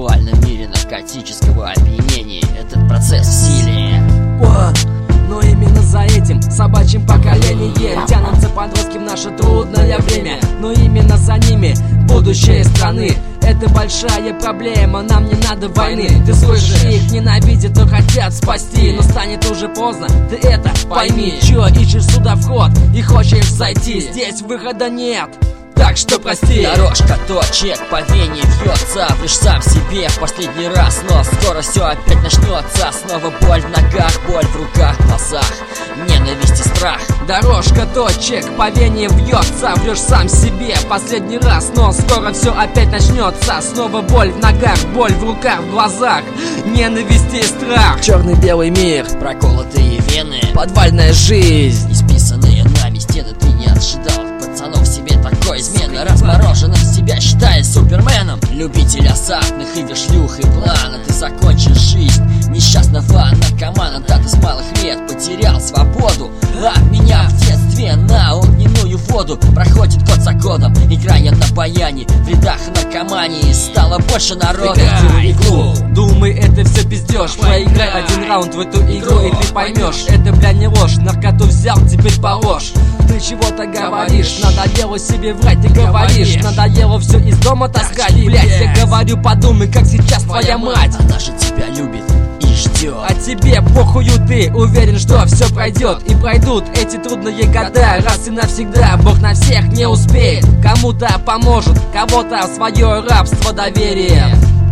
виртуальном мире наркотического опьянения. Этот процесс в силе. Но именно за этим собачьим поколением тянутся подростки в наше трудное время. Но именно за ними будущее страны. Это большая проблема, нам не надо войны. Ты слышишь, их ненавидят, но хотят спасти. Но станет уже поздно, ты это пойми. Чё ищешь сюда вход и хочешь зайти? Здесь выхода нет, так что прости. Дорожка точек по вене вьется, врешь сам себе в последний раз. Но скоро все опять начнется. Снова боль в ногах, боль в руках, в глазах, ненависть и страх. Дорожка точек по вене вьется, врешь сам себе в последний раз. Но скоро все опять начнется. Снова боль в ногах, боль в руках, в глазах, ненависть и страх. Черный-белый мир, проколотые вены, подвальная жизнь, исписанные нами стены. Ты не ожидал пацанов себе такой измены. Размороженным себя считая суперменом. Любитель азартных игр, шлюх и плана. Ты закончишь жизнь несчастного наркомана. Да, ты с малых лет потерял свободу. А меня в детстве на огненную воду. Проходит год за годом, играя на баяне. В рядах наркомании стало больше народа. Иглу, думай, это все пиздеж. Проиграй один раунд в эту игру и ты поймешь. Это, бля, не ложь, наркоту взял, теперь положь. Ты чего-то говоришь, надоело себе врать, ты говоришь. Надоело все из дома таскать, блять, я говорю, подумай, как сейчас твоя мать. Она же тебя любит и ждет. А тебе похую, ты уверен, что все пройдет. И пройдут эти трудные года раз и навсегда. Бог на всех не успеет, кому-то поможет, кого-то в свое рабство доверие.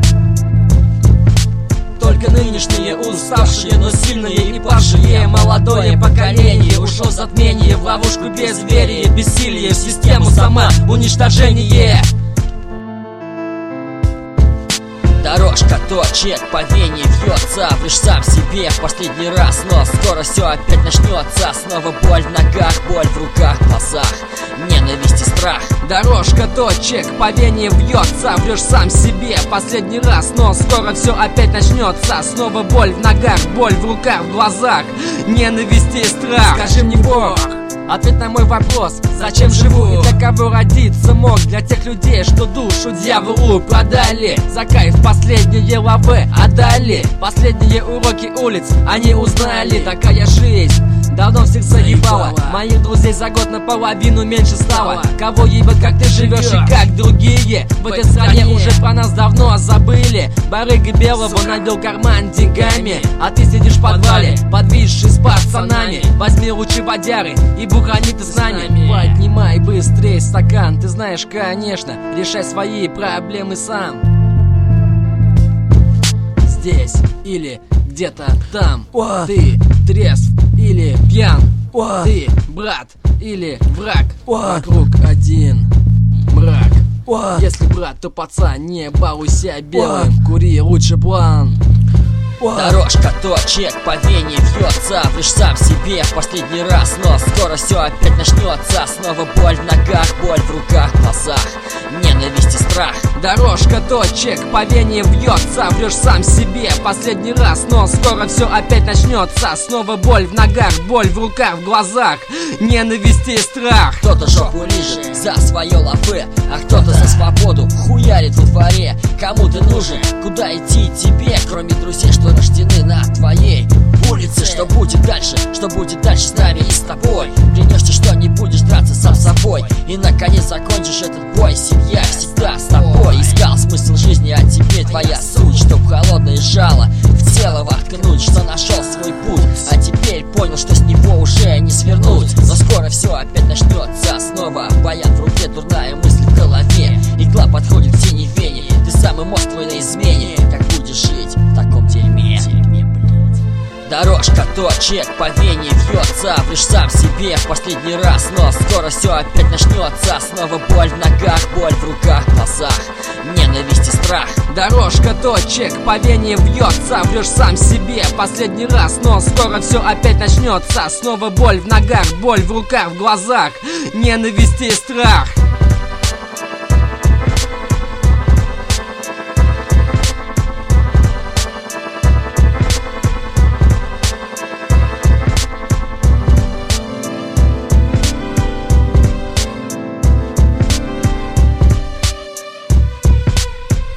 Только нынешние уставшие, но сильные и павшие. Молодое поколение ушло в затмение, в ловушку безверия, бессилие, в систему самоуничтожения. Дорожка точек по вене вьется, врешь сам себе в последний раз. Но скоро все опять начнется. Снова боль в ногах, боль в руках, в глазах, ненависть и страх. Дорожка точек по вене вьется, врешь сам себе последний раз. Но скоро все опять начнется. Снова боль в ногах, боль в руках, в глазах, ненависть и страх. Скажи мне, Бог, ответ на мой вопрос: зачем живу и для кого родиться мог? Для тех людей, что душу дьяволу продали. За кайф последние лавы отдали. Последние уроки улиц они узнали. Такая жизнь давно всех заебала. Моих друзей за год наполовину меньше стало. Кого ебать, как ты живешь и как другие? В этой стране уже про нас давно забыли. Барыга белого набил карман деньгами, а ты сидишь в подвале, подвисший с пацанами. Возьми лучи водяры и бухани ты с нами. Поднимай быстрей стакан, ты знаешь, конечно, решай свои проблемы сам. Здесь или где-то там. Ты трезв или пьян. Ты брат или враг. Вокруг один мрак. Если брат, то пацан, не балуйся белым, кури лучше план. Дорожка точек по вене вьется, врешь сам себе в последний раз. Но скоро все опять начнется. Снова боль в ногах, боль в руках, в глазах, ненависть и страх. Дорожка точек по вене вьется, врешь сам себе последний раз. Но скоро все опять начнется. Снова боль в ногах, боль в руках, в глазах, ненависть и страх. Кто-то жопу лижет за свое лафе, а кто-то за свободу хуярит во дворе. Кому ты нужен? Куда идти тебе, кроме друзей, что рождены на твоей улице? Что будет дальше? Что будет дальше с нами и с тобой? Клянешься, что не будешь драться сам с собой, и наконец закончишь этот бой. Семья всегда с тобой. Искал смысл жизни, а теперь твоя суть, чтоб холодное жало в тело воткнуть. Что нашел свой путь, а теперь понял, что с него уже не свернуть. Но скоро все опять начнется. Снова баян в руке, дурная мысль в голове. Игла подходит к синей вене. Ты самый мозг твой на измене. Как будешь жить в таком дерьме? Дорожка точек по вене вьется, врешь сам себе в последний раз. Но скоро все опять начнется. Снова боль в ногах, боль в руках, в глазах, ненависть и страх. Дорожка точек по вене вьется, врешь сам себе последний раз. Но скоро все опять начнется. Снова боль в ногах, боль в руках, в глазах, ненависть и страх.